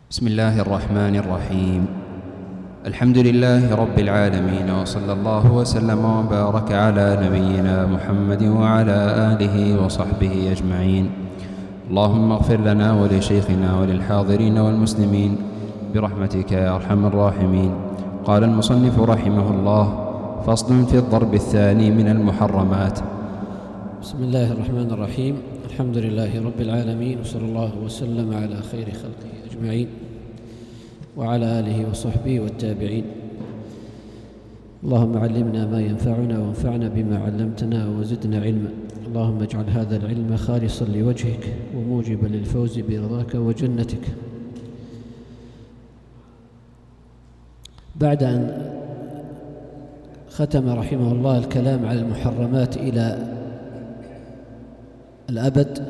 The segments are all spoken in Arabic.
بسم الله الرحمن الرحيم. الحمد لله رب العالمين، وصلى الله وسلم وبارك على نبينا محمد وعلى آله وصحبه أجمعين. اللهم اغفر لنا ولشيخنا وللحاضرين والمسلمين برحمتك يا أرحم الراحمين. قال المصنف رحمه الله: فصل في الضرب الثاني من المحرمات. بسم الله الرحمن الرحيم. الحمد لله رب العالمين، وصلى الله وسلم على خير خلقه أجمعين وعلى آله وصحبه والتابعين. اللهم علمنا ما ينفعنا وانفعنا بما علمتنا وزدنا علما. اللهم اجعل هذا العلم خالصا لوجهك وموجبا للفوز برضاك وجنتك. بعد أن ختم رحمه الله الكلام على المحرمات إلى الأبد،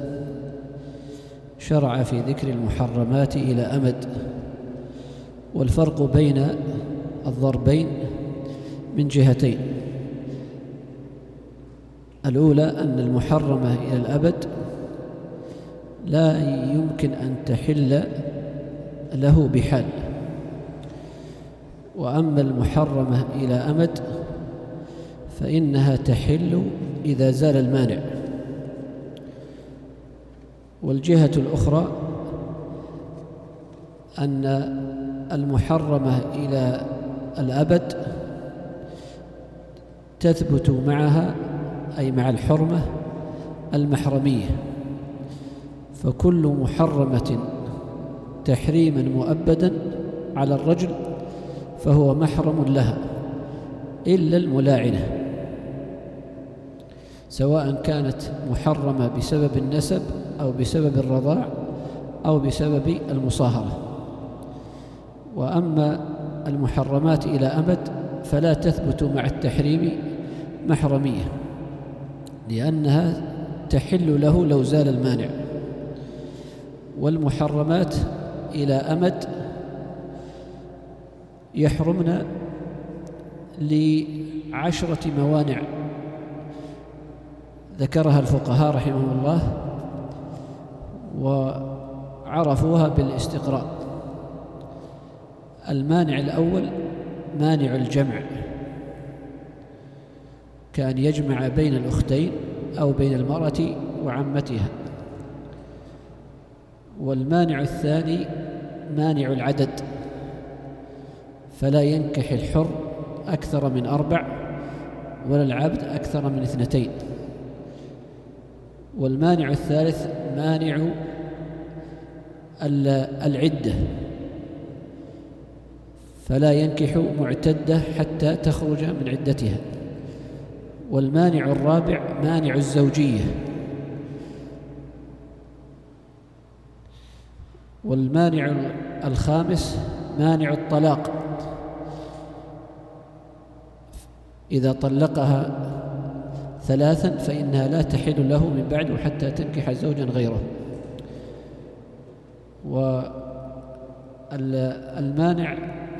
شرع في ذكر المحرمات إلى أمد، والفرق بين الضربين من جهتين. الأولى أن المحرمة إلى الأبد لا يمكن أن تحل له بحال، وأما المحرمة إلى أمد فإنها تحل إذا زال المانع. والجهة الأخرى أن المحرمة إلى الأبد تثبت معها، أي مع الحرمة، المحرمية، فكل محرمة تحريما مؤبدا على الرجل فهو محرم لها إلا الملاعنة، سواء كانت محرمة بسبب النسب أو بسبب الرضاع أو بسبب المصاهرة. وأما المحرمات إلى أبد فلا تثبت مع التحريم محرمية، لأنها تحل له لو زال المانع. والمحرمات إلى أمد يحرمن ل10 موانع ذكرها الفقهاء رحمهم الله وعرفوها بالاستقراء. المانع الأول مانع الجمع، كأن يجمع بين الأختين أو بين المرأة وعمتها. والمانع الثاني مانع العدد، فلا ينكح الحر أكثر من 4 ولا العبد أكثر من 2. والمانع الثالث مانع العدة، فلا ينكح معتدة حتى تخرج من عدتها. والمانع الرابع مانع الزوجية. والمانع الخامس مانع الطلاق، إذا طلقها 3 فإنها لا تحل له من بعد حتى تنكح زوجا غيره. والمانع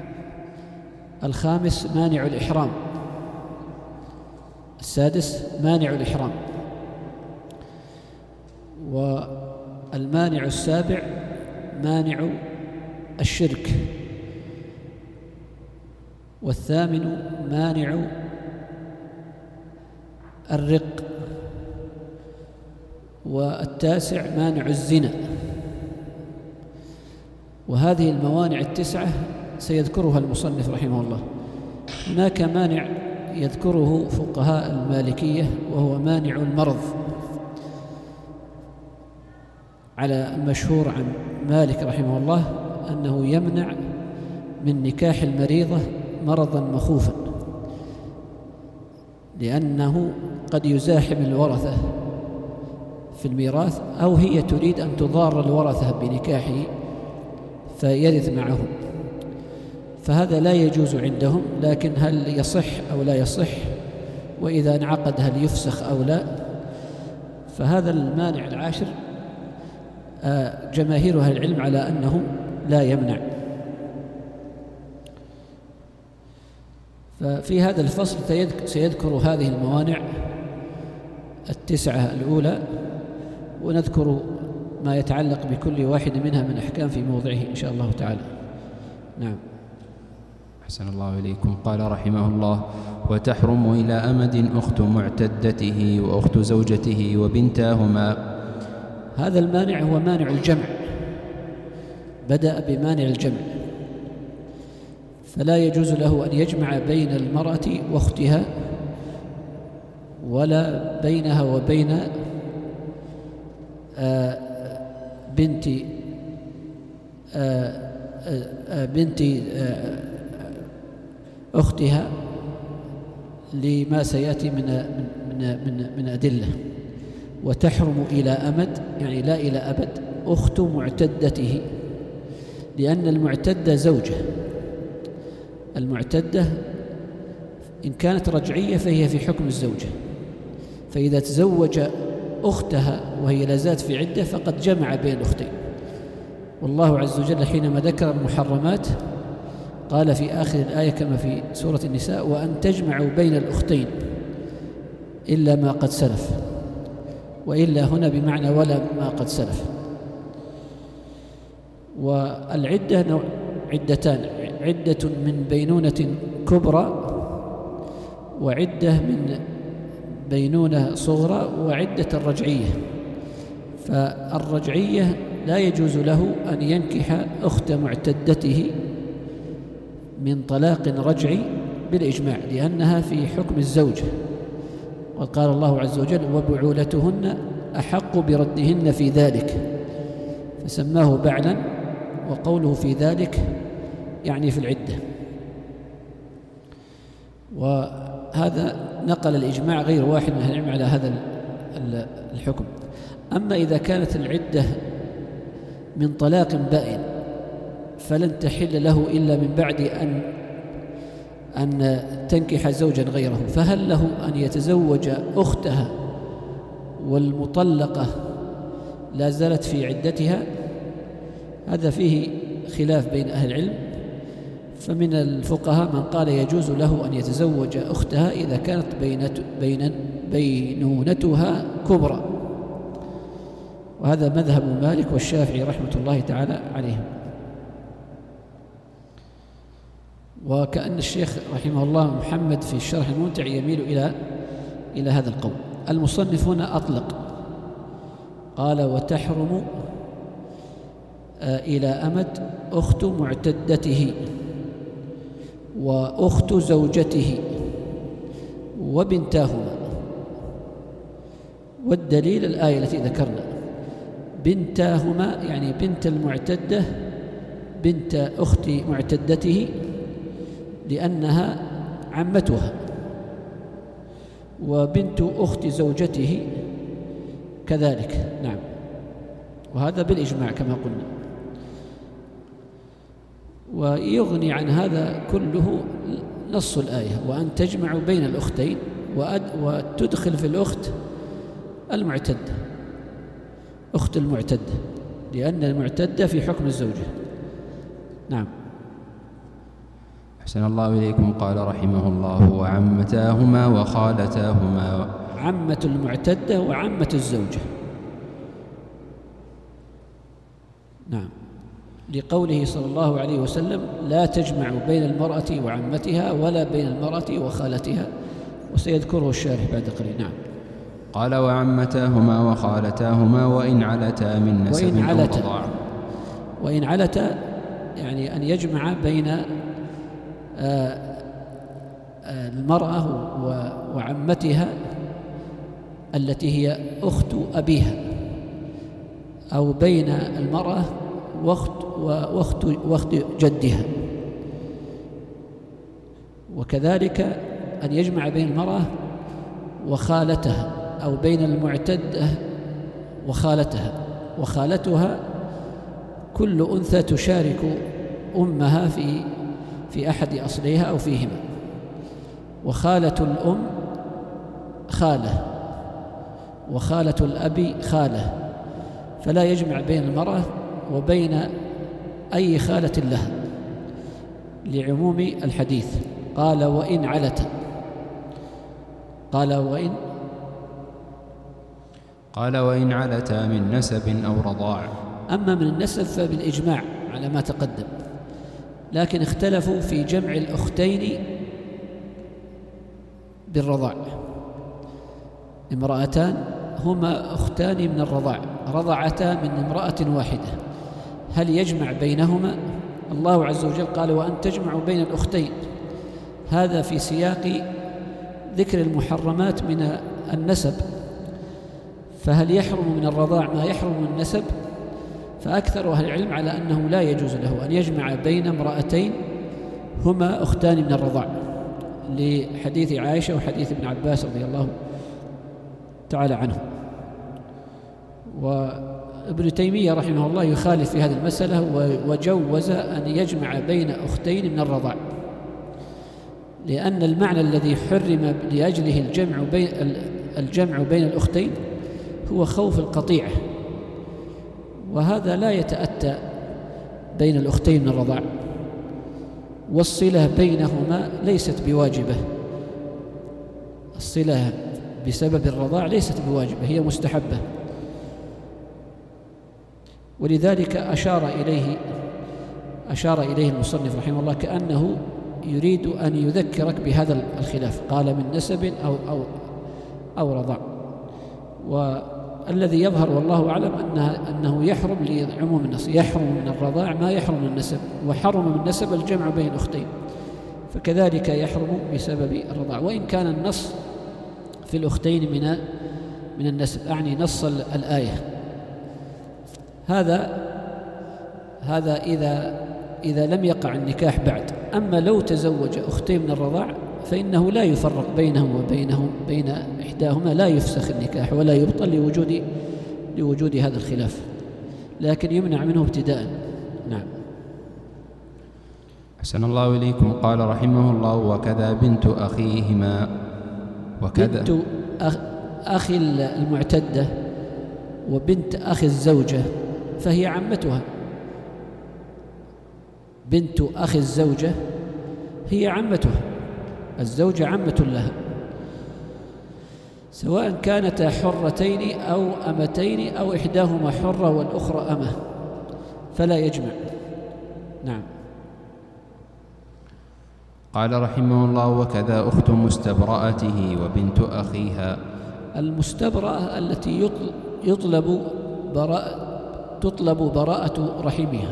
الخامس مانع الإحرام. السادس مانع الإحرام. والمانع السابع مانع الشرك. والثامن مانع الرق. والتاسع مانع الزنا. وهذه الموانع 9 سيذكرها المصنف رحمه الله. هناك مانع يذكره فقهاء المالكية وهو مانع المرض، على المشهور عن مالك رحمه الله أنه يمنع من نكاح المريضة مرضا مخوفا، لأنه قد يزاحم الورثة في الميراث، أو هي تريد أن تضار الورثة بنكاحه فيرث معهم، فهذا لا يجوز عندهم. لكن هل يصح أو لا يصح، وإذا انعقد هل يفسخ أو لا؟ فهذا المانع العاشر جماهير أهل العلم على أنه لا يمنع. ففي هذا الفصل سيذكر هذه الموانع 9 الأولى، ونذكر ما يتعلق بكل واحد منها من أحكام في موضعه إن شاء الله تعالى. نعم. أحسن الله إليكم. قال رحمه الله: وتحرم إلى أمد أخت معتدته وأخت زوجته وبنتاهما. هذا المانع هو مانع الجمع، بدأ بمانع الجمع، فلا يجوز له أن يجمع بين المرأة واختها ولا بينها وبين بنت أختها لما سيأتي من أدلة. وتحرم إلى أمد يعني لا إلى أبد أخت معتدته، لأن المعتدة زوجة. المعتدة إن كانت رجعية فهي في حكم الزوجة، فإذا تزوج أختها وهي لازالت في عدة فقد جمع بين الأختين. والله عز وجل حينما ذكر المحرمات قال في آخر الآية كما في سورة النساء: وأن تجمعوا بين الأختين إلا ما قد سلف، وإلا هنا بمعنى ولا ما قد سلف. والعدة نوع عدتان: عدة من بينونة كبرى، وعدة من بينونة صغرى، وعدة الرجعية. فالرجعية لا يجوز له أن ينكح أخت معتدته من طلاق رجعي بالإجماع، لأنها في حكم الزوجة. وقال الله عز وجل: وبعولتهن أحق بردهن في ذلك، فسماه بعلا، وقوله في ذلك يعني في العدة. وهذا نقل الإجماع غير واحد من أهل العلم على هذا الحكم. أما إذا كانت العدة من طلاق بائن فلن تحل له إلا من بعد أن تنكح زوجا غيره، فهل له أن يتزوج أختها والمطلقة لا زالت في عدتها؟ هذا فيه خلاف بين أهل العلم. فمن الفقهاء من قال يجوز له أن يتزوج أختها إذا كانت بينونتها كبرى، وهذا مذهب مالك والشافعي رحمة الله تعالى عليهم. وكأن الشيخ رحمه الله محمد في الشرح الممتع يميل إلى هذا القول. المصنف هنا أطلق، قال: وتحرم إلى أمد أخت معتدته وأخت زوجته وبنتاهما. والدليل الآية التي ذكرنا، بنتاهما يعني بنت المعتدة بنت أخت معتدته، لأنها عمتها، وبنت أخت زوجته كذلك. نعم، وهذا بالإجماع كما قلنا. ويغني عن هذا كله نص الآية: وأن تجمعوا بين الأختين، وتدخل في الأخت المعتدة، أخت المعتدة، لأن المعتدة في حكم الزوجة. نعم. أحسن الله إليكم. قال رحمه الله: وعمتاهما وخالتاهما. عمة المعتدة وعمة الزوجة. نعم، لقوله صلى الله عليه وسلم: لا تجمع بين المرأة وعمتها ولا بين المرأة وخالتها، وسيذكره الشارح بعد قليل. نعم. قال: وعمتاهما وخالتاهما وإن علتا من نسب أو رضاعة. وإن علتا يعني أن يجمع بين المرأة وعمتها التي هي أخت أبيها، أو بين المرأة واخت جدها. وكذلك أن يجمع بين المرأة وخالتها، أو بين المعتدة وخالتها. وخالتها كل أنثى تشارك أمها في أحد أصليها أو فيهما. وخالة الأم خالة، وخالة الأب خالة، فلا يجمع بين المرأة وبين أي خالة لها، لعموم الحديث. قال: وإن علت. قال: وإن علتا من نسب أو رضاع. أما من النسب فبالإجماع على ما تقدم، لكن اختلفوا في جمع الأختين بالرضاع. امرأتان هما أختان من الرضاع، رضعتا من امرأة واحدة، هل يجمع بينهما؟ الله عز وجل قال: وأن تجمعوا بين الأختين، هذا في سياق ذكر المحرمات من النسب، فهل يحرم من الرضاع ما يحرم من النسب؟ فأكثر أهل العلم على أنه لا يجوز له أن يجمع بين امرأتين هما أختان من الرضاع، لحديث عائشة وحديث ابن عباس رضي الله تعالى عنه. وابن تيمية رحمه الله يخالف في هذه المسألة وجوز أن يجمع بين أختين من الرضاع، لأن المعنى الذي حرم لأجله الجمع بين الأختين هو خوف القطيعة، وهذا لا يتأتى بين الأختين من الرضاع، والصلة بينهما ليست بواجبة، الصلة بسبب الرضاع ليست بواجبة، هي مستحبة. ولذلك أشار إليه المصنف رحمه الله كأنه يريد أن يذكرك بهذا الخلاف، قال من نسب أو رضاع. والذي يظهر والله أعلم أنه يحرم لعموم النص، يحرم من الرضاع ما يحرم من النسب، وحرم من النسب الجمع بين الأختين، فكذلك يحرم بسبب الرضاع، وإن كان النص في الأختين من النسب، أعني نص الآية. هذا إذا لم يقع النكاح بعد. أما لو تزوج أختين من الرضاع فإنه لا يفرق بين إحداهما، لا يفسخ النكاح ولا يبطل لوجود هذا الخلاف، لكن يمنع منه ابتداء. نعم. أحسن الله إليكم. قال رحمه الله: وكذا بنت أخيهما. وكذا بنت أخي المعتدة وبنت أخي الزوجة فهي عمتها، بنت أخي الزوجة هي عمتها، الزوجة عمة لها، سواء كانتا حرتين أو أمتين أو إحداهما حرة والأخرى أمة، فلا يجمع. نعم. قال رحمه الله: وكذا أخت مستبرأته وبنت أخيها. المستبرأة التي تطلب براءة رحمها،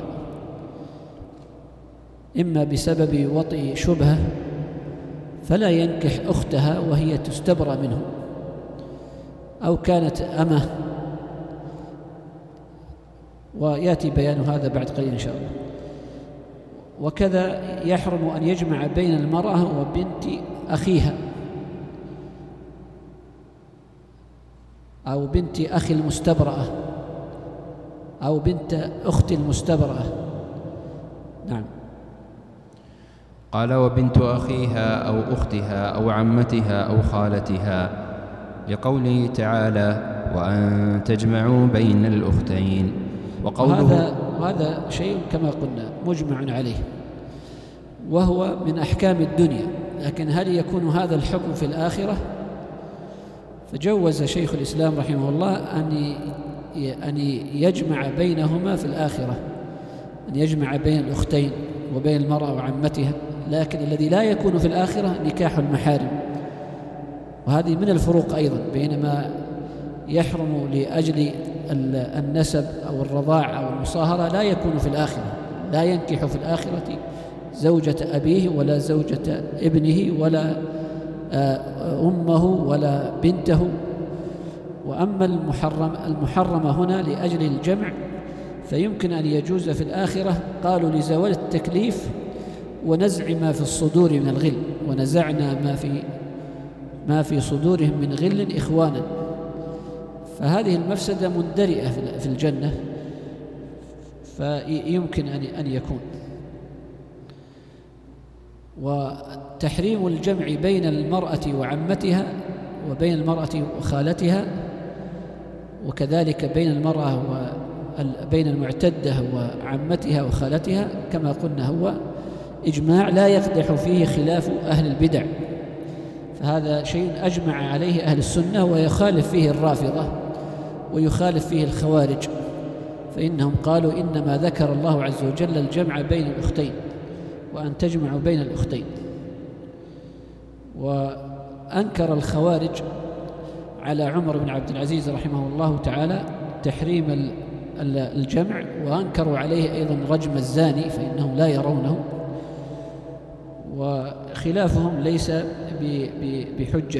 إما بسبب وطئ شبهة فلا ينكح أختها وهي تستبرأ منه، أو كانت أمة، ويأتي بيان هذا بعد قليل إن شاء الله. وكذا يحرم أن يجمع بين المرأة وبنت أخيها أو بنت أخي المستبرأة أو بنت أخت المستبرأة. نعم. قال: وبنت أخيها أو أختها أو عمتها أو خالتها، لقوله تعالى: وأن تجمعوا بين الأختين. وقوله هذا شيء كما قلنا مجمع عليه، وهو من أحكام الدنيا، لكن هل يكون هذا الحكم في الآخرة؟ فجوز شيخ الإسلام رحمه الله أن يجمع بينهما في الآخرة، أن يجمع بين الأختين وبين المرأة وعمتها، لكن الذي لا يكون في الآخرة نكاح المحارم. وهذه من الفروق أيضا بين ما يحرم لأجل النسب أو الرضاع أو المصاهرة، لا يكون في الآخرة، لا ينكح في الآخرة زوجة أبيه ولا زوجة ابنه ولا أمه ولا بنته. وأما المحرمة هنا لأجل الجمع فيمكن أن يجوز في الآخرة، قالوا لزوال التكليف ونزع ما في الصدور من الغل، ونزعنا ما في صدورهم من غل إخوانا، فهذه المفسدة مندرئة في الجنة، فيمكن أن يكون. وتحريم الجمع بين المرأة وعمتها وبين المرأة وخالتها، وكذلك بين المعتدة وعمتها وخالتها، كما قلنا هو إجماع لا يقدح فيه خلاف أهل البدع، فهذا شيء أجمع عليه أهل السنة ويخالف فيه الرافضة، ويخالف فيه الخوارج، فإنهم قالوا إنما ذكر الله عز وجل الجمع بين الأختين وأن تجمعوا بين الأختين. وأنكر الخوارج على عمر بن عبد العزيز رحمه الله تعالى تحريم الجمع، وأنكروا عليه أيضا رجم الزاني فإنهم لا يرونه، وخلافهم ليس بحجة،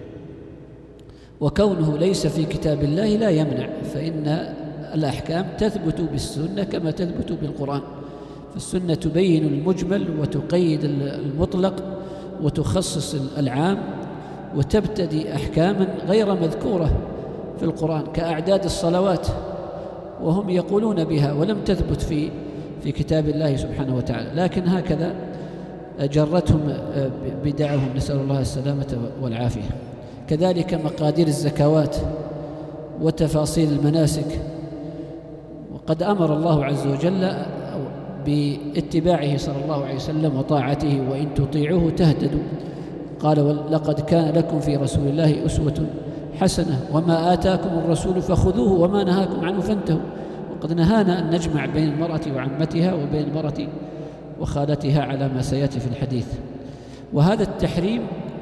وكونه ليس في كتاب الله لا يمنع، فإن الأحكام تثبت بالسنة كما تثبت بالقرآن، فالسنة تبين المجمل وتقيد المطلق وتخصص العام وتبتدي أحكاما غير مذكورة في القرآن كأعداد الصلوات، وهم يقولون بها ولم تثبت في كتاب الله سبحانه وتعالى، لكن هكذا جرتهم بدعهم، نسأل الله السلامة والعافية. كذلك مقادير الزكوات وتفاصيل المناسك، وقد أمر الله عز وجل باتباعه صلى الله عليه وسلم وطاعته، وإن تطيعوه تهتدوا، قال لقد كان لكم في رسول الله أسوة حسنة وما آتاكم الرسول فخذوه وما نهاكم عنه فانتهوا. وقد نهانا أن نجمع بين المرأة وعمتها وبين المرأة وخالتها على ما سيأتي في الحديث. وهذا التحريم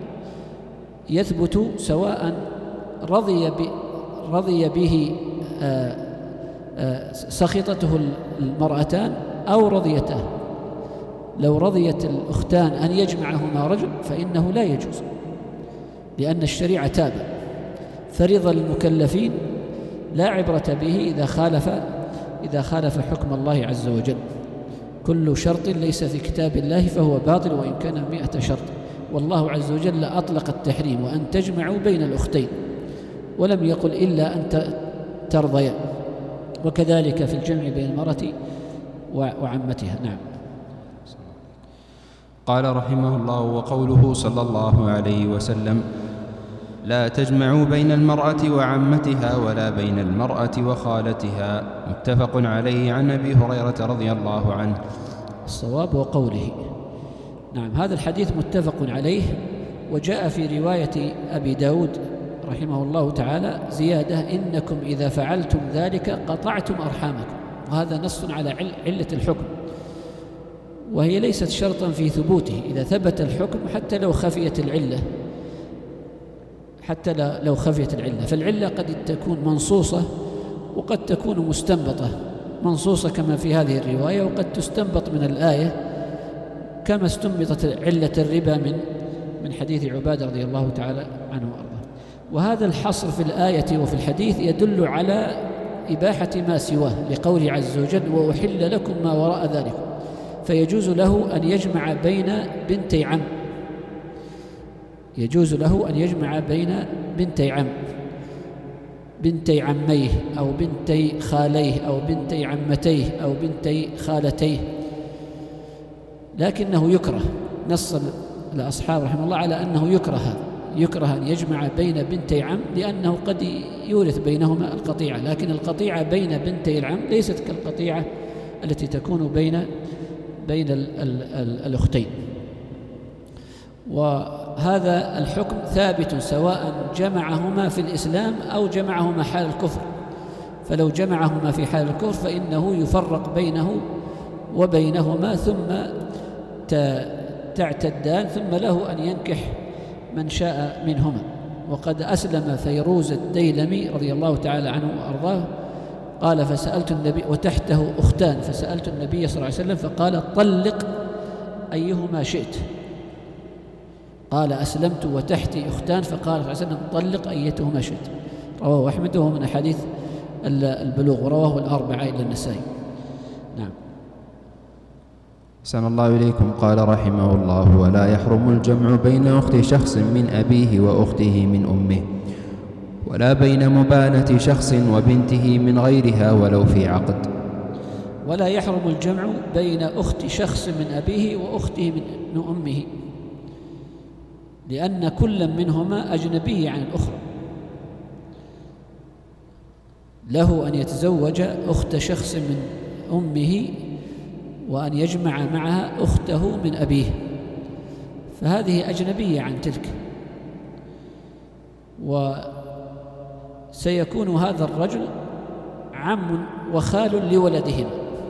يثبت سواء رضي به سخطته المرأتان أو رضيته. لو رضيت الأختان أن يجمعهما رجل فإنه لا يجوز، لأن الشريعة تابع، فرض المكلفين لا عبرة به إذا خالف حكم الله عز وجل. كل شرط ليس في كتاب الله فهو باطل وإن كان 100 شرط، والله عز وجل أطلق التحريم وأن تجمعوا بين الأختين، ولم يقل إلا أن ترضيا، وكذلك في الجمع بين المرأة وعمتها. نعم. قال رحمه الله: وقوله صلى الله عليه وسلم: لا تجمعوا بين المرأة وعمتها ولا بين المرأة وخالتها، متفق عليه عن أبي هريرة رضي الله عنه. الصواب وقوله. نعم، هذا الحديث متفق عليه، وجاء في رواية أبي داود رحمه الله تعالى زيادة: إنكم إذا فعلتم ذلك قطعتم أرحامكم. وهذا نص على علة الحكم، وهي ليست شرطا في ثبوته. إذا ثبت الحكم حتى لو خفيت العلة، فالعلة قد تكون منصوصة وقد تكون مستنبطة. منصوصة كما في هذه الرواية، وقد تستنبط من الآية كما استنبطت علة الربا من حديث عبادة رضي الله تعالى عنه وأرضاه. وهذا الحصر في الآية وفي الحديث يدل على إباحة ما سواه، لقوله عز وجل: وأحل لكم ما وراء ذلك. فيجوز له أن يجمع بين بنتي عم، يجوز له أن يجمع بين بنتي عم، بنتي عميه أو بنتي خاليه أو بنتي عمتيه أو بنتي خالتيه، لكنه يكره. نص الأصحاب رحمه الله على أنه يكره أن يجمع بين بنتي عم، لأنه قد يورث بينهما القطيعة، لكن القطيعة بين بنتي العم ليست كالقطيعة التي تكون بين الأختين. وهذا الحكم ثابت سواء جمعهما في الإسلام أو جمعهما حال الكفر. فلو جمعهما في حال الكفر فإنه يفرق بينه وبينهما ثم تعتدان، ثم له أن ينكح من شاء منهما. وقد أسلم فيروز الديلمي رضي الله تعالى عنه وأرضاه، قال: فسألت النبي وتحته أختان، فسألت النبي صلى الله عليه وسلم فقال: طلق أيهما شئت. قال: أسلمت وتحتي أختان، فقال صلى الله عليه وسلم: طلق أيتهما شئت. رواه أحمد، وهو من أحاديث البلوغ، ورواه الأربعة إلا النسائي. نعم. أحسن الله إليكم. قال رحمه الله: ولا يحرم الجمع بين أخت شخص من أبيه وأخته من أمه، ولا بين مبانة شخص وبنته من غيرها ولو في عقد. ولا يحرم الجمع بين أخت شخص من أبيه وأخته من أمه، لأن كل منهما أجنبي عن الأخرى. له أن يتزوج أخت شخص من أمه وأن يجمع معها أخته من أبيه، فهذه أجنبية عن تلك. سيكون هذا الرجل عم وخال لولدهما،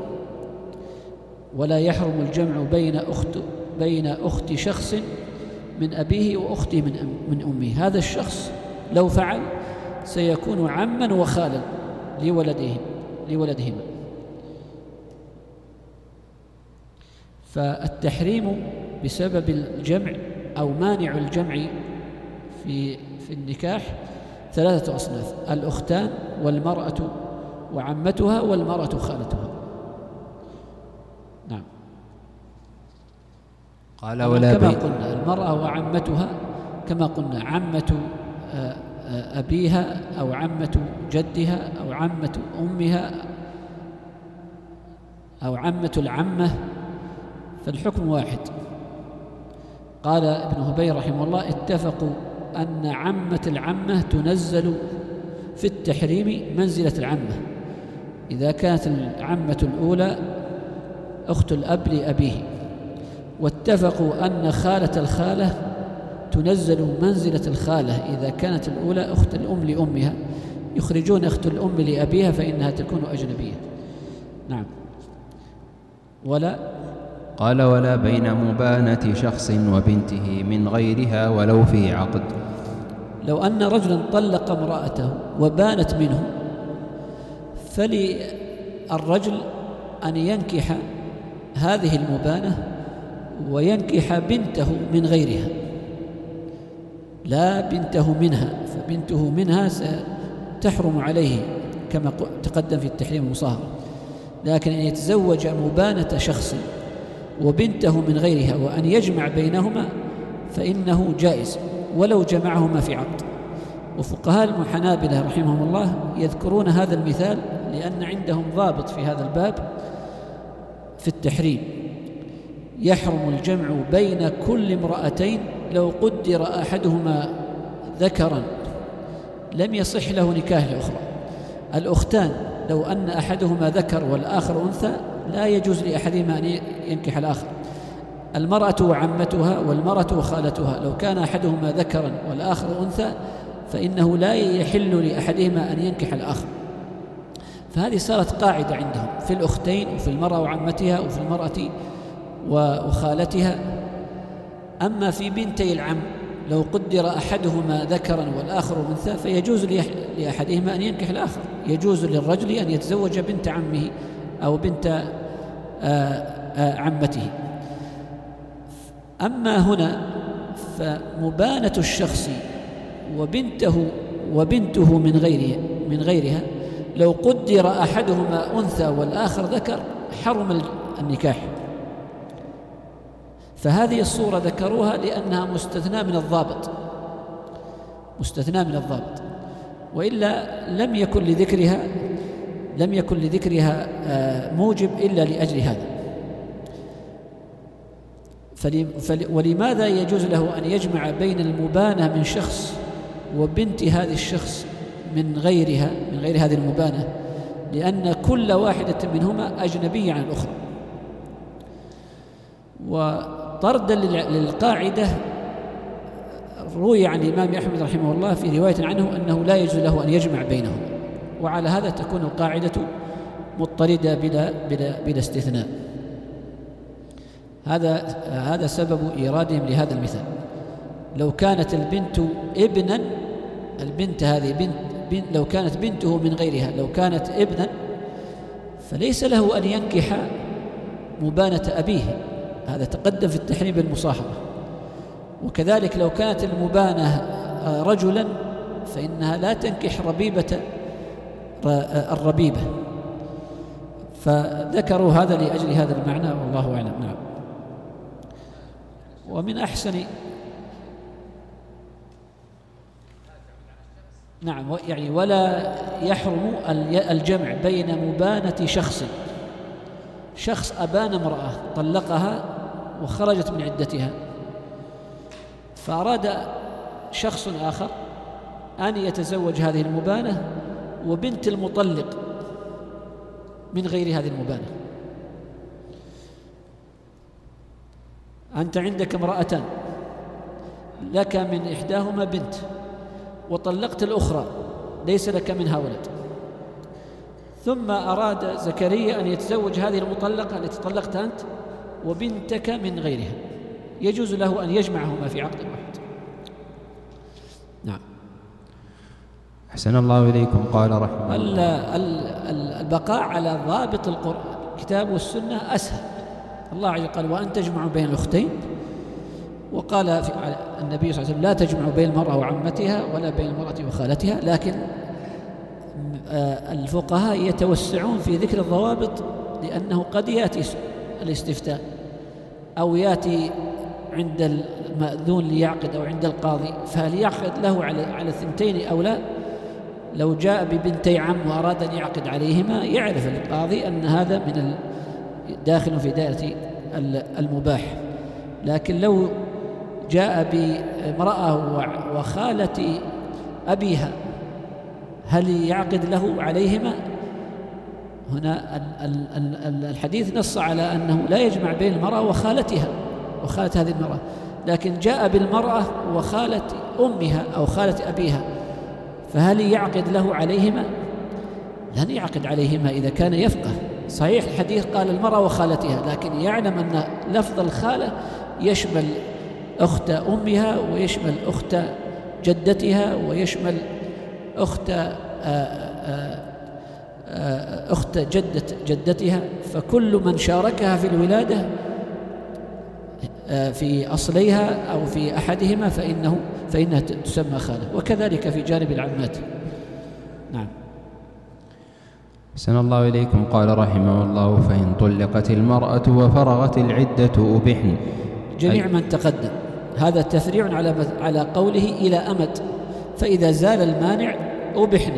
ولا يحرم الجمع بين أخت شخص من أبيه وأخته من أمه. هذا الشخص لو فعل سيكون عما وخالا لولدهما. فالتحريم بسبب الجمع أو مانع الجمع في النكاح 3 أصناف: الأختان والمرأة وعمتها والمرأة خالتها. نعم. قال ولا كما قلنا المرأة وعمتها، كما قلنا عمة أبيها أو عمة جدها أو عمة أمها أو عمة العمة، فالحكم واحد. قال ابن هبير رحمه الله: اتفقوا أن عمة العمة تنزل في التحريم منزلة العمة إذا كانت العمة الأولى أخت الأب لأبيه، واتفقوا أن خالة الخالة تنزل منزلة الخالة إذا كانت الأولى أخت الأم لأمها، يخرجون أخت الأم لأبيها فإنها تكون أجنبية. نعم. قال ولا بين مبانة شخص وبنته من غيرها ولو في عقد. لو أن رجلا طلق امرأته وبانت منه، فللرجل أن ينكح هذه المبانة وينكح بنته من غيرها، لا بنته منها، فبنته منها ستحرم عليه كما تقدم في التحريم المصاهرة، لكن أن يتزوج مبانة شخص وبنته من غيرها وأن يجمع بينهما فإنه جائز ولو جمعهما في عقد. وفقهاء الحنابلة رحمهم الله يذكرون هذا المثال لأن عندهم ضابط في هذا الباب في التحريم: يحرم الجمع بين كل امرأتين لو قدر أحدهما ذكرا لم يصح له نكاح الأخرى. الأختان لو أن أحدهما ذكر والآخر أنثى لا يجوز لأحدهما أن ينكح الآخر. المرأة وعمتها والمرأة وخالتها لو كان أحدهما ذكرا والآخر أنثى فإنه لا يحل لأحدهما أن ينكح الآخر. فهذه صارت قاعدة عندهم في الأختين وفي المرأة وعمتها وفي المرأة وخالتها. أما في بنتي العم لو قدر أحدهما ذكرا والآخر أنثى فيجوز لأحدهما أن ينكح الآخر، يجوز للرجل أن يتزوج بنت عمه أو بنت عمته. أما هنا فمبانة الشخص وبنته من غيرها لو قدر أحدهما أنثى والآخر ذكر حرم النكاح. فهذه الصورة ذكروها لأنها مستثنى من الضابط، وإلا لم يكن لذكرها موجب إلا لأجل هذا. ولماذا يجوز له أن يجمع بين المبانة من شخص وبنت هذا الشخص من غير هذه المبانة؟ لأن كل واحدة منهما أجنبية عن الأخرى. وطردا للقاعدة روي عن الإمام أحمد رحمه الله في رواية عنه أنه لا يجوز له أن يجمع بينهم، وعلى هذا تكون القاعدة مضطردة بلا استثناء. هذا سبب إيرادهم لهذا المثال. لو كانت البنت ابنا، البنت هذه لو كانت بنته من غيرها لو كانت ابنا فليس له أن ينكح مبانة أبيه، هذا تقدم في التحريم بالمصاهرة. وكذلك لو كانت المبانة رجلا فإنها لا تنكح ربيبة الربيبة. فذكروا هذا لأجل هذا المعنى والله أعلم. نعم. ومن أحسن يعني ولا يحرم الجمع بين مبانة شخص أبان امرأة طلقها وخرجت من عدتها، فأراد شخص آخر أن يتزوج هذه المبانة وبنت المطلق من غير هذه المبانة. أنت عندك امرأتان، لك من إحداهما بنت وطلقت الأخرى ليس لك منها ولد. ثم أراد زكريا أن يتزوج هذه المطلقة التي طلقت أنت وبنتك من غيرها، يجوز له أن يجمعهما في عقد واحد. نعم. أحسن الله إليكم. قال رحمه البقاء على ضابط القرآن الكتاب والسنة أسهل. الله عز وجل قال وأن تجمعوا بين الأختين، وقال النبي صلى الله عليه وسلم لا تجمعوا بين المرأة وعمتها ولا بين المرأة وخالتها. لكن الفقهاء يتوسعون في ذكر الضوابط، لأنه قد يأتي الاستفتاء أو يأتي عند المأذون ليعقد أو عند القاضي، فهل يعقد له على الثنتين أو لا؟ لو جاء ببنتي عم وأراد أن يعقد عليهما يعرف القاضي أن هذا من داخل في دائرة المباح. لكن لو جاء بامرأة وخالة أبيها هل يعقد له عليهما؟ هنا الحديث نص على أنه لا يجمع بين المرأة وخالتها وخالة هذه المرأة، لكن جاء بالمرأة وخالة أمها أو خالة أبيها، فهل يعقد له عليهما؟ لن يعقد عليهما إذا كان يفقه. صحيح الحديث قال المرأة وخالتها، لكن يعلم أن لفظ الخالة يشمل أخت أمها ويشمل أخت جدتها ويشمل أخت جدتها، فكل من شاركها في الولادة في أصليها أو في أحدهما فإنها تسمى خالة، وكذلك في جانب العمات. نعم. أحسن الله إليكم. قال رحمه الله فإن طلقت المرأة وفرغت العدة أبحن. جميع من تقدم هذا تفريع على قوله إلى أمد، فإذا زال المانع أبحن.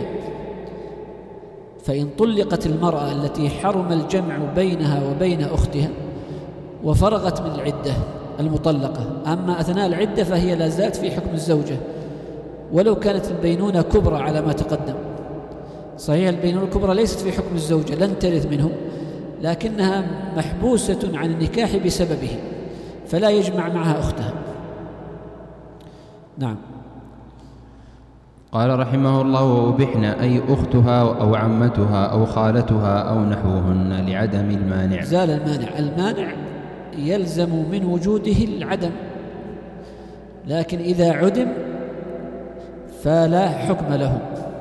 فإن طلقت المرأة التي حرم الجمع بينها وبين أختها وفرغت من العدة المطلقة، أما أثناء العدة فهي لا زالت في حكم الزوجة ولو كانت البينونة كبرى على ما تقدم. صحيح البينونة الكبرى ليست في حكم الزوجة، لن ترث منه، لكنها محبوسة عن النكاح بسببه، فلا يجمع معها أختها. نعم. قال رحمه الله وأبحن أي أختها أو عمتها أو خالتها أو نحوهن لعدم المانع. زال المانع يلزم من وجوده العدم، لكن إذا عدم فلا حكم له.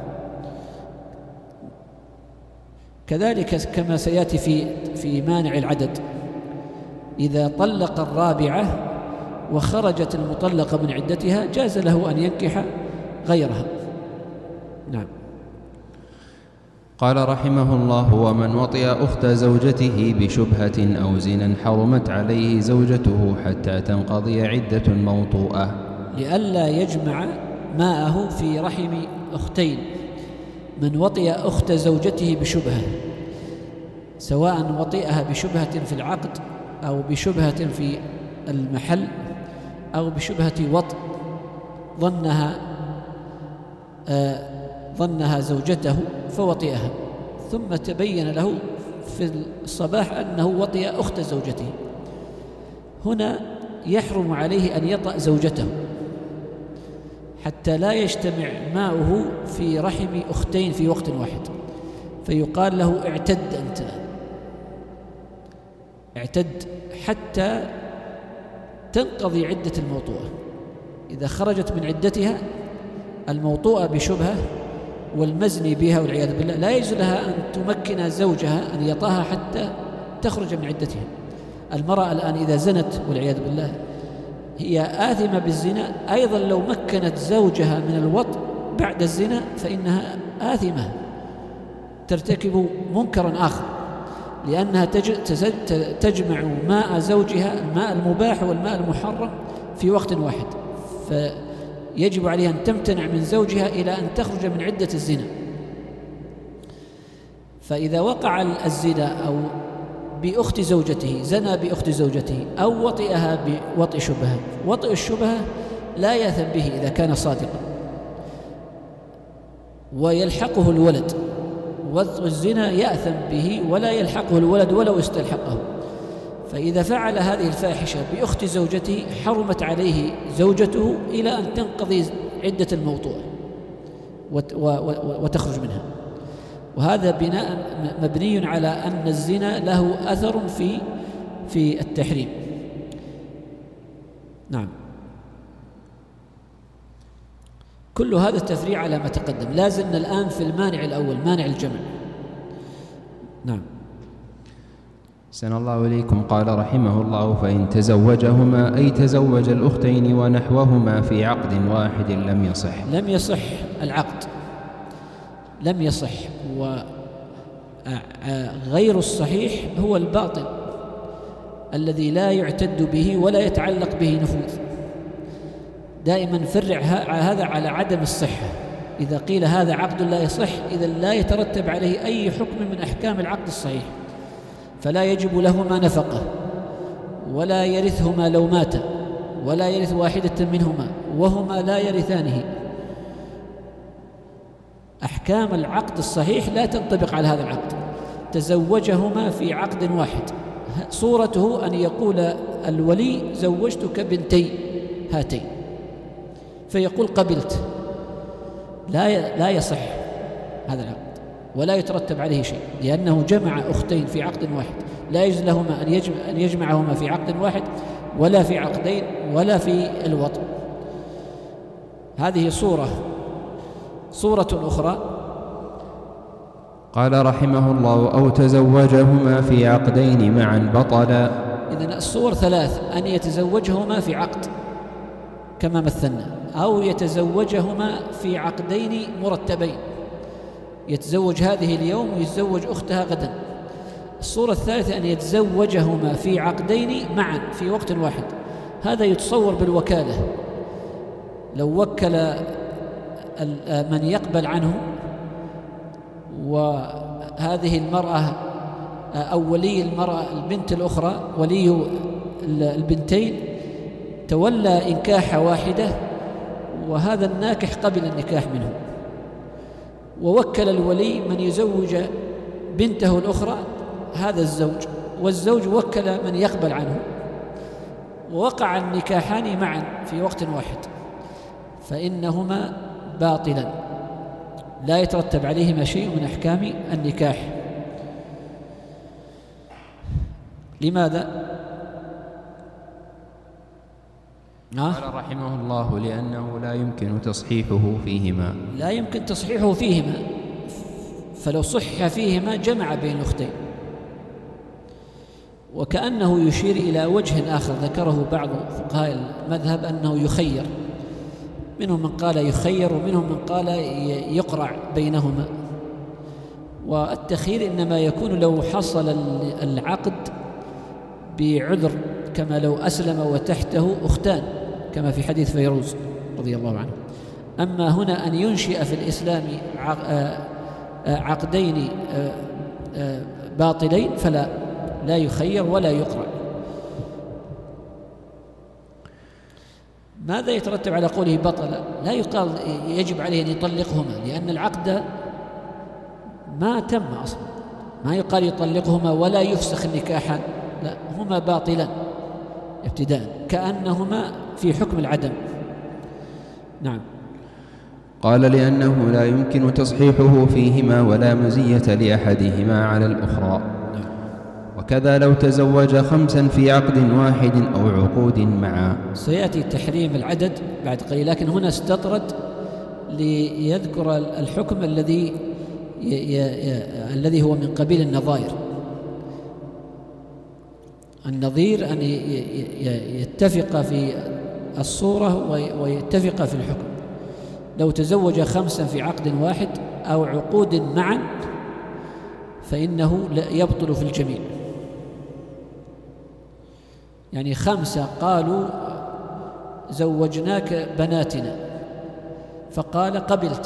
كذلك كما سيأتي في مانع العدد، إذا طلق الرابعة وخرجت المطلقة من عدتها جاز له أن ينكح غيرها. نعم. قال رحمه الله ومن وطئ أخت زوجته بشبهة أو زنا حرمت عليه زوجته حتى تنقضي عدة الموطوءة، لئلا يجمع ماءه في رحم أختين. من وطئ أخت زوجته بشبهة، سواء وطئها بشبهة في العقد أو بشبهة في المحل أو بشبهة وطء ظنها زوجته فوطئها، ثم تبين له في الصباح أنه وطئ أخت زوجته، هنا يحرم عليه أن يطأ زوجته حتى لا يجتمع ماؤه في رحم أختين في وقت واحد، فيقال له اعتد أنت، اعتد حتى تنقضي عدة الموطوءة. إذا خرجت من عدتها الموطوءة بشبهة والمزني بها والعياذ بالله لا يجوز لها أن تمكن زوجها أن يطاها حتى تخرج من عدتها. المرأة الآن إذا زنت والعياذ بالله هي آثمة بالزنا، أيضا لو مكنت زوجها من الوطء بعد الزنا فإنها آثمة ترتكب منكرا آخر، لأنها تجمع ماء زوجها، الماء المباح والماء المحرم في وقت واحد، فيجب عليها أن تمتنع من زوجها إلى أن تخرج من عدة الزنا. فإذا وقع الزنا أو بأخت زوجته، زنى بأخت زوجته أو وطئها بوطئ شبهة، وطئ الشبهة لا يأثم به إذا كان صادقا ويلحقه الولد، والزنا يأثم به ولا يلحقه الولد ولو استلحقه. فإذا فعل هذه الفاحشة بأخت زوجته حرمت عليه زوجته إلى أن تنقضي عدة الموطوءة، وتخرج منها. وهذا بناء مبني على أن الزنا له أثر في التحريم. نعم. كل هذا التفريع على ما تقدم. لازلنا الآن في المانع الأول، مانع الجمع. نعم. أحسن الله إليكم. قال رحمه الله: فإن تزوجهما أي تزوج الأختين ونحوهما في عقد واحد لم يصح. لم يصح العقد، لم يصح. وغير الصحيح هو الباطل الذي لا يعتد به ولا يتعلق به نفوذ. دائما نفرع هذا على عدم الصحة. إذا قيل هذا عقد لا يصح، إذا لا يترتب عليه أي حكم من أحكام العقد الصحيح، فلا يجب لهما نفقة، ولا يرثهما لو مات، ولا يرث واحدة منهما، وهما لا يرثانه. أحكام العقد الصحيح لا تنطبق على هذا العقد. تزوجهما في عقد واحد، صورته أن يقول الولي: زوجتك بنتي هاتين، فيقول: قبلت. لا يصح هذا العقد ولا يترتب عليه شيء، لأنه جمع أختين في عقد واحد. لا يجوز لهما أن يجمعهما في عقد واحد، ولا في عقدين، ولا في الوطء. هذه صورة أخرى. قال رحمه الله: أو تزوجهما في عقدين معا بطلا. إذن الصور ثلاث: أن يتزوجهما في عقد كما مثلنا، أو يتزوجهما في عقدين مرتبين، يتزوج هذه اليوم ويتزوج أختها غدا. الصورة الثالثة أن يتزوجهما في عقدين معا في وقت واحد. هذا يتصور بالوكالة، لو وكل من يقبل عنه، وهذه المرأة أو ولي المرأة البنت الأخرى، ولي البنتين، تولى إنكاح واحدة، وهذا الناكح قبل النكاح منه، ووكل الولي من يزوج بنته الأخرى هذا الزوج، والزوج وكل من يقبل عنه، ووقع النكاحان معا في وقت واحد، فإنهما باطلا لا يترتب عليهما شيء من أحكام النكاح. لماذا؟ قال رحمه الله: لأنه لا يمكن تصحيحه فيهما. لا يمكن تصحيحه فيهما، فلو صح فيهما جمع بين الأختين. وكأنه يشير إلى وجه آخر ذكره بعض فقهاء المذهب، أنه يخير. منهم من قال يخير، ومنهم من قال يقرع بينهما. والتخيير إنما يكون لو حصل العقد بعذر، كما لو أسلم وتحته أختان كما في حديث فيروز رضي الله عنه. أما هنا أن ينشئ في الإسلام عقدين باطلين فلا يخير ولا يقرع. ماذا يترتب على قوله بطل؟ لا يقال يجب عليه أن يطلقهما، لأن العقد ما تم أصلا. ما يقال يطلقهما ولا يفسخ النكاحان، لا، هما باطلان ابتداء، كأنهما في حكم العدم. نعم. قال: لأنه لا يمكن تصحيحه فيهما ولا مزية لأحدهما على الأخرى. وكذا لو تزوج 5 في عقد واحد أو عقود معا. سيأتي تحريم العدد بعد قليل، لكن هنا استطرد ليذكر الحكم الذي هو من قبيل النظائر. النظير أن يتفق في الصورة ويتفق في الحكم. لو تزوج 5 في عقد واحد أو عقود معا فإنه يبطل في الجميع. يعني 5 قالوا زوجناك بناتنا، فقال قبلت.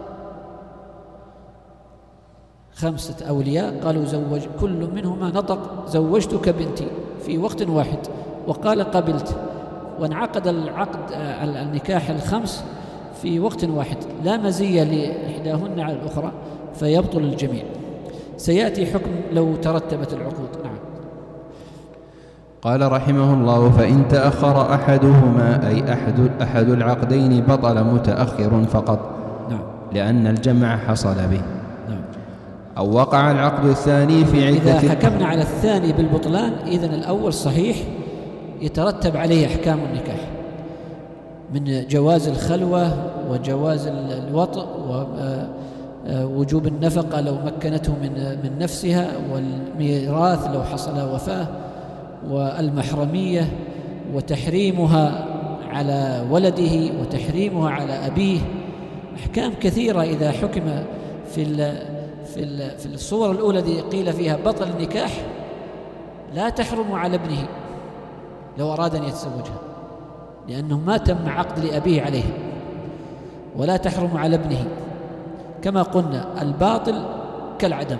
5 أولياء قالوا كل منهما نطق زوجتك بنتي في وقت واحد، وقال قبلت، وانعقد النكاح 5 في وقت واحد، لا مزية لإحداهن على الأخرى، فيبطل الجميع. سيأتي حكم لو ترتبت العقود. نعم. قال رحمه الله: فإن تأخر أحدهما أي أحد العقدين بطل متأخر فقط. نعم. لأن الجمع حصل به. نعم. أو وقع العقد الثاني في عدة. إذا حكمنا على الثاني بالبطلان إذن الأول صحيح، يترتب عليه أحكام النكاح من جواز الخلوة وجواز الوطء ووجوب النفقة لو مكنته من نفسها، والميراث لو حصل وفاة، والمحرمية، وتحريمها على ولده وتحريمها على أبيه. أحكام كثيرة إذا حكم في الصور الأولى التي قيل فيها بطل النكاح لا تحرم على ابنه لو أراد أن يتزوجها، لأنه ما تم عقد لأبيه عليه، ولا تحرم على ابنه كما قلنا الباطل كالعدم.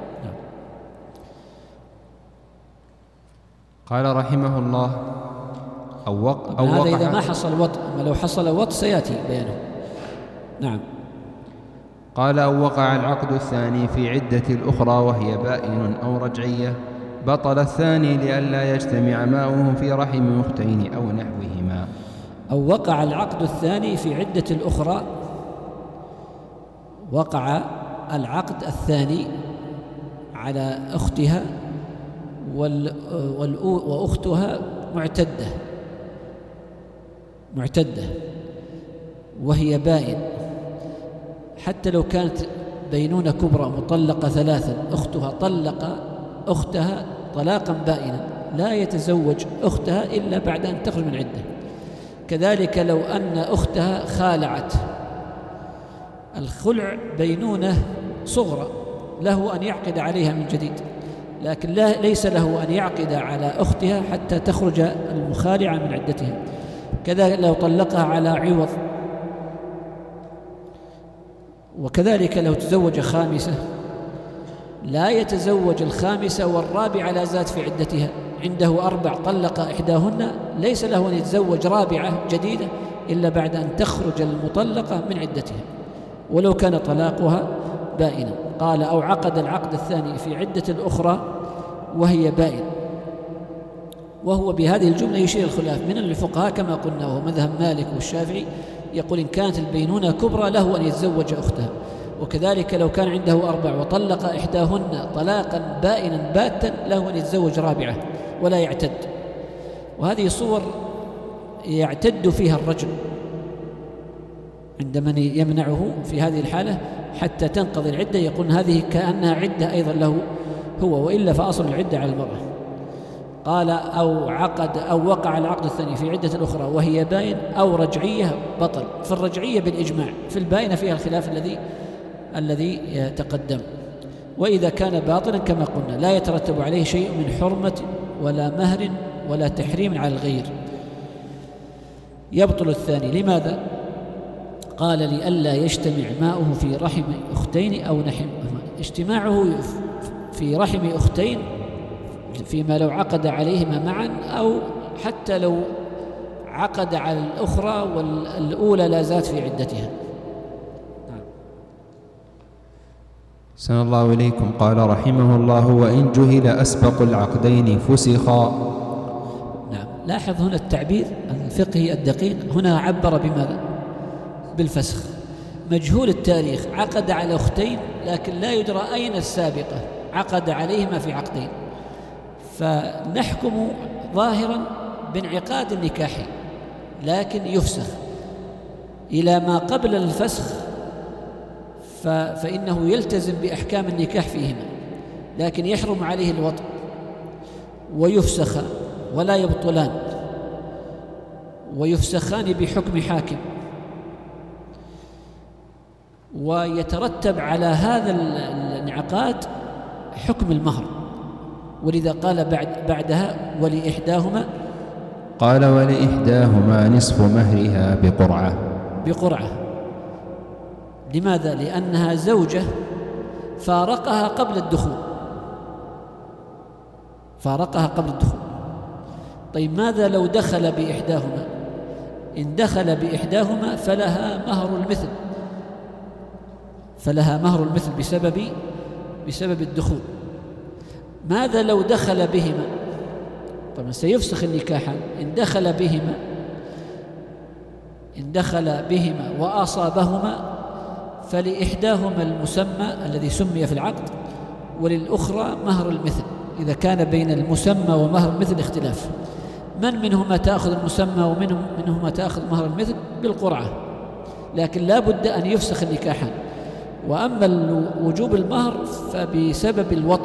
قال رحمه الله أو هذا إذا ما حصل وطء، أما لو حصل وطء سيأتي بيانه. نعم. قال أو وقع العقد الثاني في عدة الأخرى وهي بائن أو رجعية بطل الثاني لئلا يجتمع ماؤه في رحم أختين أو نحوهما. أو وقع العقد الثاني في عدة الأخرى، وقع العقد الثاني على أختها وأختها معتدة وهي بائن، حتى لو كانت بينونة كبرى مطلقة ثلاثا، أختها طلق أختها طلاقا بائنا، لا يتزوج أختها إلا بعد أن تخرج من عدة. كذلك لو أن أختها خالعت، الخلع بينونة صغرى، له أن يعقد عليها من جديد، لكن ليس له أن يعقد على أختها حتى تخرج المخالعة من عدتها. كذلك لو طلقها على عوض، وكذلك لو تزوج خامسة لا يتزوج الخامسة والرابعة لا زالت في عدتها، عنده 4 طلق إحداهن، ليس له أن يتزوج رابعة جديدة إلا بعد أن تخرج المطلقة من عدتها ولو كان طلاقها بائنا. قال أو عقد العقد الثاني في عدة الأخرى وهي بائن، وهو بهذه الجملة يشير الخلاف من الفقهاء كما قلنا، وهو مذهب مالك والشافعي، يقول إن كانت البينونة كبرى له أن يتزوج أختها، وكذلك لو كان عنده 4 وطلق إحداهن طلاقا بائنا باتا له أن يتزوج رابعة ولا يعتد. وهذه صور يعتد فيها الرجل عند من يمنعه في هذه الحالة حتى تنقضي العدة، يقول هذه كأنها عدة أيضا له هو، وإلا فأصل العدة على المرأة. قال أو وقع العقد الثاني في عدة الأخرى وهي باين أو رجعية بطل. في الرجعية بالإجماع، في الباينة فيها الخلاف الذي يتقدم. وإذا كان باطلا كما قلنا لا يترتب عليه شيء من حرمة ولا مهر ولا تحريم على الغير، يبطل الثاني. لماذا؟ قال لئلا يجتمع ماؤه في رحم أختين أو نحم. اجتماعه في رحم أختين فيما لو عقد عليهما معا، أو حتى لو عقد على الأخرى والأولى لا زالت في عدتها. أحسن الله إليكم. قال رحمه الله وإن جهل أسبق العقدين فسخا. نعم. لاحظ هنا التعبير الفقهي الدقيق، هنا عبر بماذا؟ بالفسخ. مجهول التاريخ عقد على أختين لكن لا يدرى أين السابقة، عقد عليهما في عقدين، فنحكم ظاهرا بانعقاد النكاح لكن يفسخ إلى ما قبل الفسخ، فإنه يلتزم بأحكام النكاح فيهما، لكن يحرم عليه الوطء ويفسخ ولا يبطلان، ويفسخان بحكم حاكم، ويترتب على هذا الانعقاد حكم المهر. ولذا قال بعدها ولإحداهما، قال ولإحداهما نصف مهرها بقرعة. لماذا؟ لأنها زوجة فارقها قبل الدخول. طيب ماذا لو دخل بإحداهما؟ إن دخل بإحداهما فلها مهر المثل بسبب الدخول. ماذا لو دخل بهما؟ طبعا سيفسخ النكاح إن دخل بهما وأصابهما فلإحداهما المسمى الذي سمي في العقد، وللأخرى مهر المثل إذا كان بين المسمى ومهر المثل اختلاف. من منهما تأخذ المسمى ومنهما تأخذ مهر المثل؟ بالقرعة، لكن لا بد أن يفسخ النكاحان. وأما وجوب المهر فبسبب الوطء،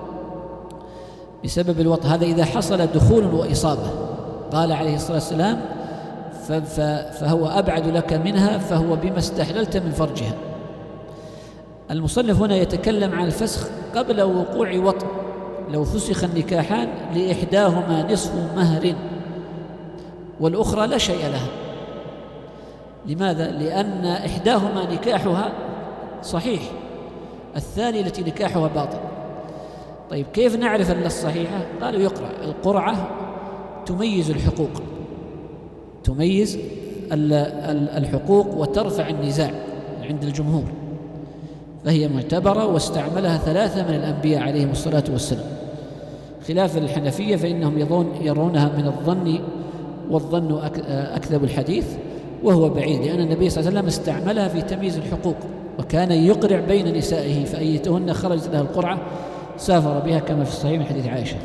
بسبب الوطء، هذا إذا حصل دخول وإصابة. قال عليه الصلاة والسلام فهو أبعد لك منها فهو بما استحللت من فرجها. المصنف هنا يتكلم عن الفسخ قبل وقوع وطء. لو فسخ النكاحان لإحداهما نصف مهر والأخرى لا شيء لها. لماذا؟ لأن إحداهما نكاحها صحيح، الثاني التي نكاحها باطل. طيب كيف نعرف أن الصحيحة؟ قالوا يقرأ القرعة تميز الحقوق، تميز الحقوق وترفع النزاع عند الجمهور، فهي معتبرة واستعملها 3 من الأنبياء عليهم الصلاة والسلام، خلاف الحنفية فإنهم يرونها من الظن، والظن أكذب الحديث، وهو بعيد، لأن النبي صلى الله عليه وسلم استعملها في تمييز الحقوق، وكان يقرع بين نسائه فأيتهن خرجت له القرعة سافر بها كما في الصحيح من حديث عائشة.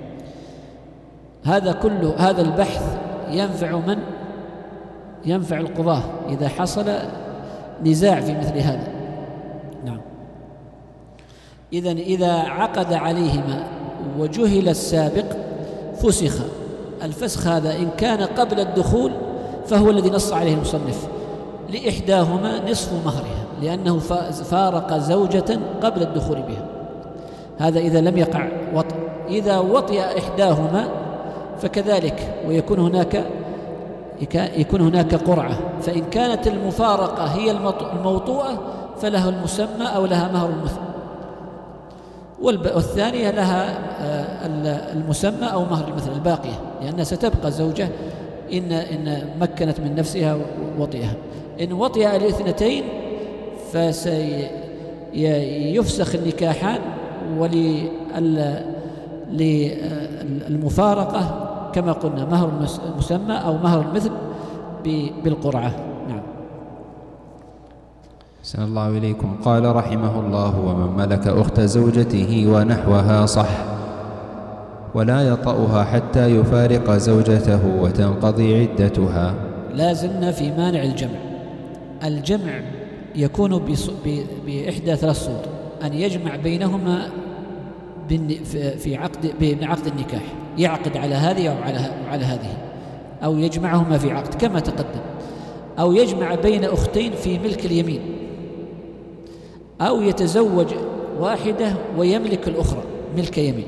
هذا البحث ينفع من؟ ينفع القضاة إذا حصل نزاع في مثل هذا. نعم. إذا عقد عليهما وجهل السابق فسخ. الفسخ هذا إن كان قبل الدخول فهو الذي نص عليه المصنف، لإحداهما نصف مهرها، لأنه فارق زوجة قبل الدخول بها. هذا إذا لم يقع وطء. إذا وطئ إحداهما فكذلك، ويكون هناك قرعة، فإن كانت المفارقة هي الموطوءة فله المسمى أو لها مهر المثل، والثانية لها المسمى أو مهر المثل الباقية، لأنها ستبقى زوجة إن مكنت من نفسها وطئها. إن وطئ الاثنتين فسيفسخ النكاحان، وللمفارقة كما قلنا مهر المسمى أو مهر المثل بالقرعة. نعم. أحسن الله إليكم. قال رحمه الله: ومن ملك أخت زوجته ونحوها صح، ولا يطأها حتى يفارق زوجته وتنقضي عدتها. لا زلنا في مانع الجمع. الجمع يكون بإحدى 3 صور: أن يجمع بينهما في عقد النكاح، يعقد على هذه أو على هذه، أو يجمعهما في عقد كما تقدم، أو يجمع بين أختين في ملك اليمين، أو يتزوج واحدة ويملك الأخرى ملك يمين.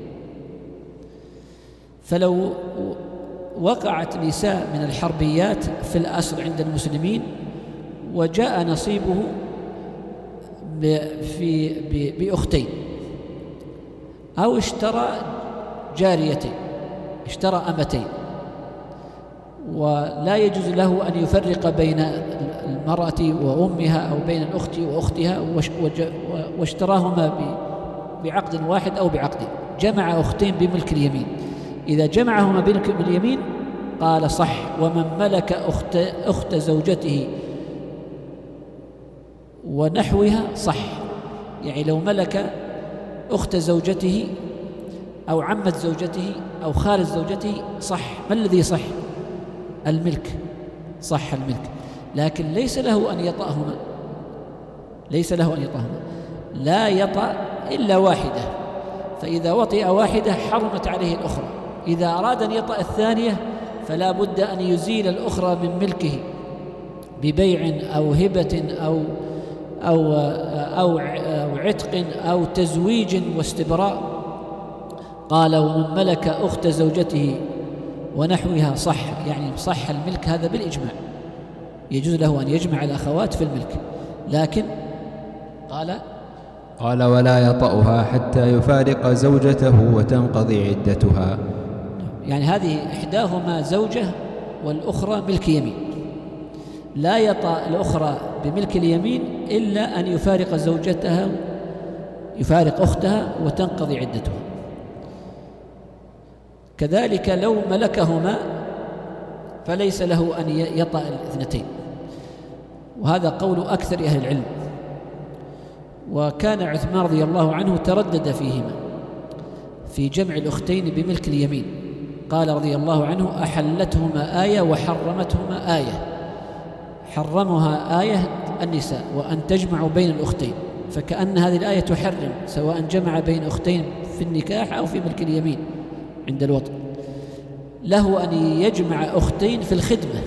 فلو وقعت نساء من الحربيات في الأسر عند المسلمين وجاء نصيبه بأختين، أو اشترى جاريتين، اشترى أمتين، ولا يجوز له أن يفرق بين المرأة وأمها أو بين الأخت وأختها، واشتراهما بعقد واحد أو بعقد، جمع أختين بملك اليمين. إذا جمعهما بملك اليمين قال صح. ومن ملك أخت زوجته ونحوها صح، يعني لو ملك أخت زوجته أو عمة زوجته أو خالة زوجته صح. ما الذي صح؟ الملك، صح الملك، لكن ليس له أن يطأهما، ليس له أن يطأهما، لا يطأ إلا واحدة، فإذا وطئ واحدة حرمت عليه الأخرى. إذا أراد أن يطأ الثانية فلا بد أن يزيل الأخرى من ملكه ببيع أو هبة أو عتق أو تزويج واستبراء. قال: ومن ملك أخت زوجته ونحوها صح، يعني صح الملك، هذا بالإجماع، يجوز له أن يجمع الأخوات في الملك. لكن قال: ولا يطأها حتى يفارق زوجته وتنقضي عدتها. يعني هذه إحداهما زوجة والأخرى ملك يمين، لا يطأ الأخرى بملك اليمين إلا أن يفارق زوجتها، يفارق أختها وتنقضي عدتها. كذلك لو ملكهما فليس له أن يطأ الاثنتين، وهذا قول أكثر أهل العلم. وكان عثمان رضي الله عنه تردد فيهما في جمع الأختين بملك اليمين، قال رضي الله عنه: أحلتهما آية وحرمتهما آية، حرمها آية النساء وأن تجمع بين الأختين، فكأن هذه الآية تحرم سواء جمع بين أختين في النكاح أو في ملك اليمين عند الوطء. له أن يجمع أختين في الخدمة،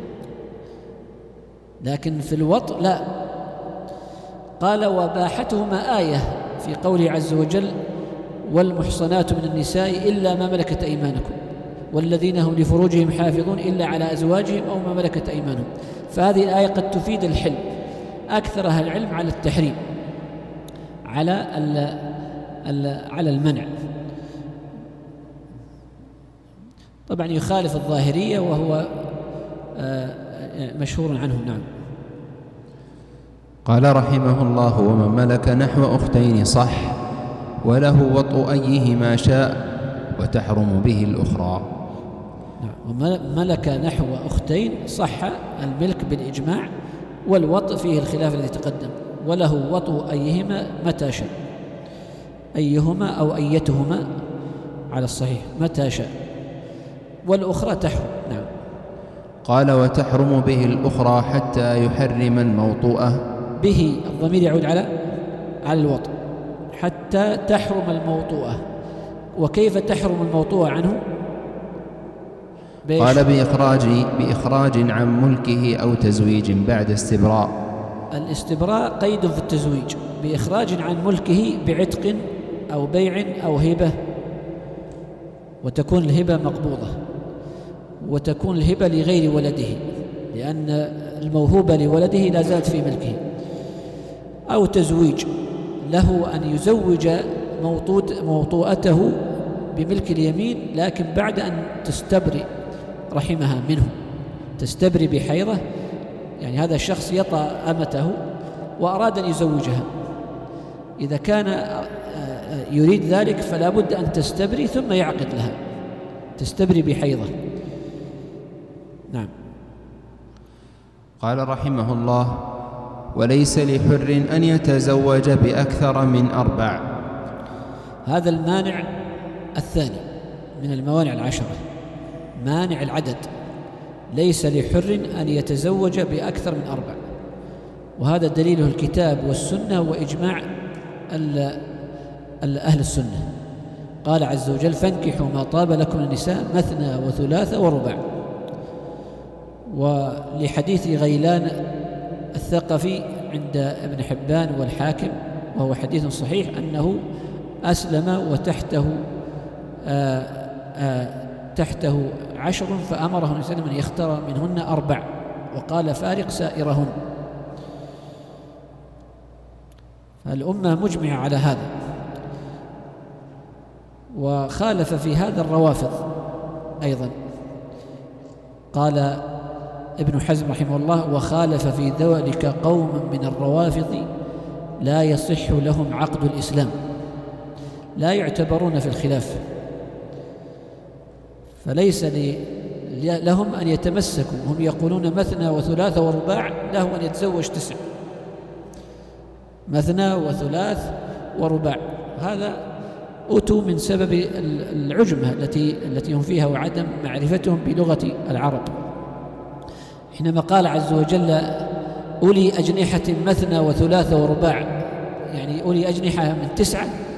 لكن في الوطء لا. قال: وباحتهما آية في قوله عز وجل: والمحصنات من النساء إلا ما ملكت أيمانكم والذين هم لفروجهم حافظون إلا على أزواجهم أو ما ملكت أيمانهم. فهذه الآية قد تفيد الحل، أكثر أهل العلم على التحريم، على المنع. طبعا يخالف الظاهرية وهو مشهور عنهم. نعم. قال رحمه الله: ومن ملك نحو أختين صح وله وطء أيهما شاء وتحرم به الأخرى. نعم. وملك نحو أختين صح الملك بالإجماع، والوطء فيه الخلاف الذي تقدم، وله وطء أيهما متى شاء، أيهما أو أيتهما على الصحيح متى شاء، والأخرى تحرم. نعم. قال: وتحرم به الأخرى حتى يحرم الموطوءة. به الضمير يعود على الوطء، حتى تحرم الموطوءة. وكيف تحرم الموطوءة عنه؟ قال: بإخراج عن ملكه أو تزويج بعد استبراء. الاستبراء قيد في التزويج، بإخراج عن ملكه بعتق أو بيع أو هبة، وتكون الهبة مقبوضة، وتكون الهبة لغير ولده لأن الموهوبة لولده لا زالت في ملكه، أو تزويج، له أن يزوج موطوءته بملك اليمين، لكن بعد أن تستبرئ رحمها منه، تستبرئ بحيضة. يعني هذا الشخص يطأ أمته وأراد أن يزوجها، إذا كان يريد ذلك فلا بد أن تستبرئ ثم يعقد لها، تستبرئ بحيضة. نعم. قال رحمه الله: وليس لحر أن يتزوج بأكثر من 4. هذا المانع الثاني من الموانع 10، مانع العدد. ليس لحر أن يتزوج بأكثر من 4، وهذا دليله الكتاب والسنة وإجماع أهل السنة. قال عز وجل: فانكحوا ما طاب لكم النساء مثنى وثلاث ورباع. ولحديث غيلان الثقفي عند ابن حبان والحاكم، وهو حديث صحيح، أنه أسلم وتحته تحته 10 فأمره النبي صلى الله عليه وسلم أن يختار منهن 4 وقال: فارق سائرهن. فالأمة مجمعة على هذا. وخالف في هذا الروافض أيضا، قال ابن حزم رحمه الله: وخالف في ذلك قوم من الروافض لا يصح لهم عقد الإسلام، لا يعتبرون في الخلاف، فليس لهم أن يتمسكوا. هم يقولون مثنى وثلاث ورباع، له أن يتزوج 9، مثنى وثلاث ورباع. هذا أتوا من سبب العجمة التي هم فيها وعدم معرفتهم بلغة العرب. حينما قال عز وجل: أولي أجنحة مثنى وثلاث ورباع، يعني أولي أجنحة من 9،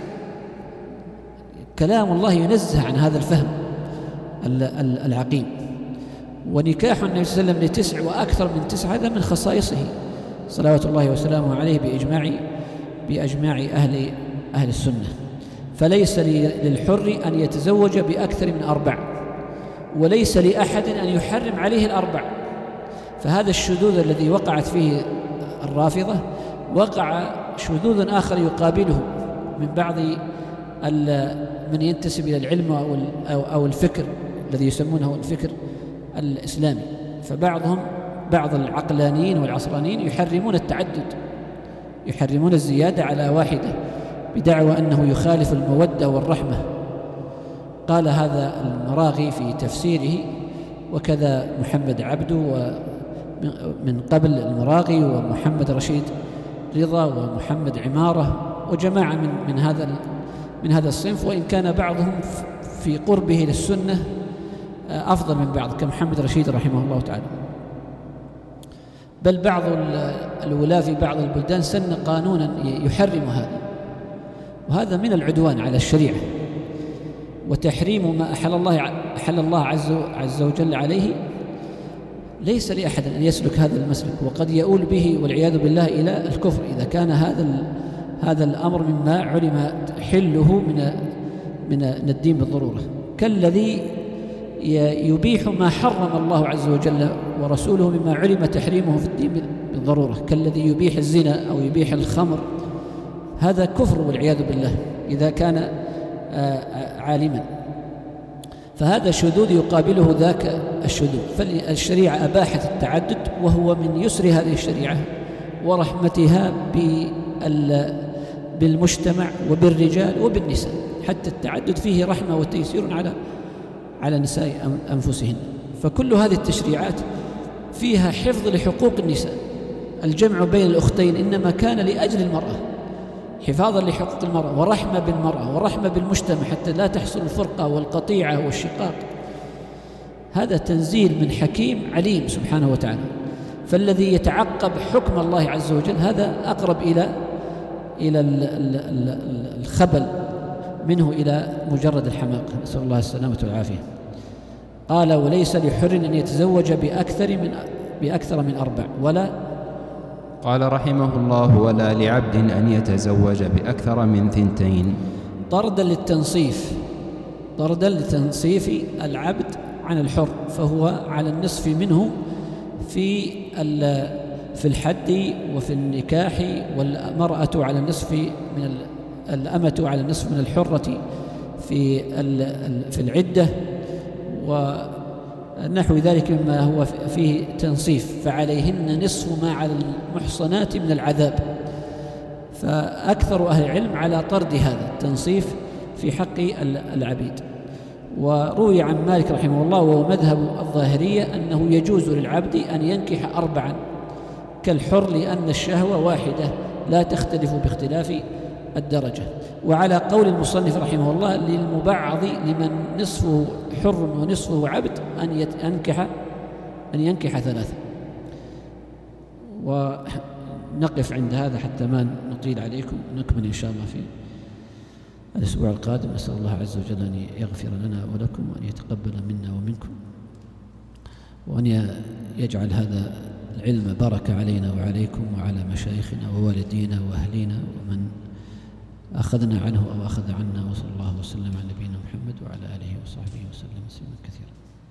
كلام الله ينزه عن هذا الفهم العقيم. ونكاح النبي صلى الله عليه وسلم ل9 وأكثر من 9 هذا من خصائصه صلوات الله وسلامه عليه بإجماع أهل السنة. فليس للحر أن يتزوج بأكثر من 4، وليس لأحد أن يحرم عليه 4. فهذا الشذوذ الذي وقعت فيه الرافضة وقع شذوذ آخر يقابله من بعض من ينتسب إلى العلم أو الفكر الذي يسمونه الفكر الإسلامي. بعض العقلانيين والعصرانيين يحرمون التعدد، يحرمون الزيادة على واحدة بدعوى أنه يخالف المودة والرحمة. قال هذا المراغي في تفسيره، وكذا محمد عبده، ومن قبل المراغي ومحمد رشيد رضا ومحمد عمارة وجماعة من هذا الصنف، وإن كان بعضهم في قربه للسنة أفضل من بعض كمحمد رشيد رحمه الله تعالى. بل بعض الولاة في بعض البلدان سن قانونا يحرم هذا، وهذا من العدوان على الشريعة وتحريم ما أحل الله عز وجل عليه. ليس لأحد أن يسلك هذا المسلك، وقد يؤول به والعياذ بالله إلى الكفر إذا كان هذا الأمر مما علم حله من الدين بالضرورة، كالذي يبيح ما حرم الله عز وجل ورسوله مما علم تحريمه في الدين بالضرورة، كالذي يبيح الزنا أو يبيح الخمر. هذا كفر والعياذ بالله إذا كان عالما، فهذا شذوذ يقابله ذاك الشذوذ. فالشريعة أباحت التعدد، وهو من يسر هذه الشريعة ورحمتها بالمجتمع وبالرجال وبالنساء، حتى التعدد فيه رحمة وتيسير على نساء أنفسهن. فكل هذه التشريعات فيها حفظ لحقوق النساء. الجمع بين الأختين إنما كان لأجل المرأة، حفاظا لحقوق المرأة ورحمة بالمرأة ورحمة بالمجتمع حتى لا تحصل الفرقة والقطيعة والشقاق. هذا تنزيل من حكيم عليم سبحانه وتعالى. فالذي يتعقب حكم الله عز وجل هذا أقرب إلى الخبل منه إلى مجرد الحماقة، نسأل الله السلامة والعافية. قال: وليس لحر أن يتزوج بأكثر من 4 ولا. قال رحمه الله: ولا لعبد أن يتزوج بأكثر من 2. طردا لتنصيف العبد عن الحر، فهو على النصف منه في الحد وفي النكاح، والمرأة على النصف الأمة على النصف من الحرة في العدة ونحو ذلك مما هو فيه تنصيف، فعليهن نصف ما على المحصنات من العذاب. فأكثر أهل العلم على طرد هذا التنصيف في حق العبيد. وروي عن مالك رحمه الله وهو مذهب الظاهرية أنه يجوز للعبد أن ينكح 4 كالحر، لأن الشهوة واحدة لا تختلف باختلاف الدرجة. وعلى قول المصنف رحمه الله: للمبعض لمن نصفه حر ونصفه عبد أن ينكح 3. ونقف عند هذا حتى ما نطيل عليكم، نكمل إن شاء الله في الأسبوع القادم. نسأل الله عز وجل أن يغفر لنا ولكم، وأن يتقبل منا ومنكم، وأن يجعل هذا العلم بركة علينا وعليكم وعلى مشايخنا ووالدينا وأهلينا ومن أخذنا عنه أو أخذ عنا. وصلى الله وسلم على نبينا محمد وعلى آله وصحبه وسلم تسليما كثيرا.